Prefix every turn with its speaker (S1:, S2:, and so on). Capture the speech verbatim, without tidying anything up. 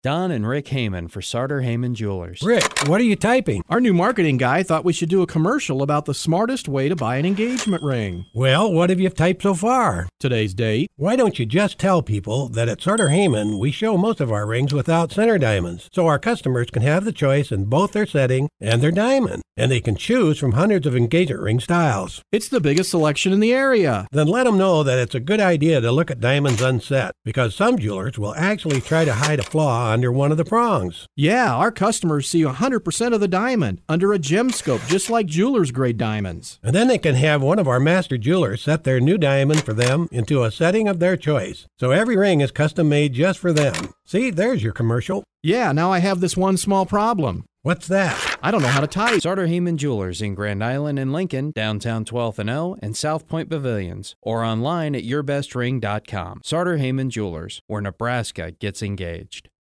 S1: Don and Rick Heyman for Sartor Heyman Jewelers.
S2: Rick, what are you typing?
S3: Our new marketing guy thought we should do a commercial about the smartest way to buy an engagement ring.
S2: Well, what have you typed so far?
S3: Today's date.
S2: Why don't you just tell people that at Sartor Heyman we show most of our rings without center diamonds, so our customers can have the choice in both their setting and their diamond, and they can choose from hundreds of engagement ring styles.
S3: It's the biggest selection in the area.
S2: Then let them know that it's a good idea to look at diamonds unset, because some jewelers will actually try to hide a flaw under one of the prongs.
S3: Yeah, our customers see one hundred percent of the diamond under a gem scope, just like jeweler's grade diamonds.
S2: And then they can have one of our master jewelers set their new diamond for them into a setting of their choice. So every ring is custom made just for them. See, there's your commercial.
S3: Yeah, now I have this one small problem.
S2: What's that?
S3: I don't know how to tie it.
S1: Sartor Heyman Jewelers in Grand Island and Lincoln, downtown twelfth and O, and South Point Pavilions, or online at your best ring dot com. Sartor Heyman Jewelers, where Nebraska gets engaged.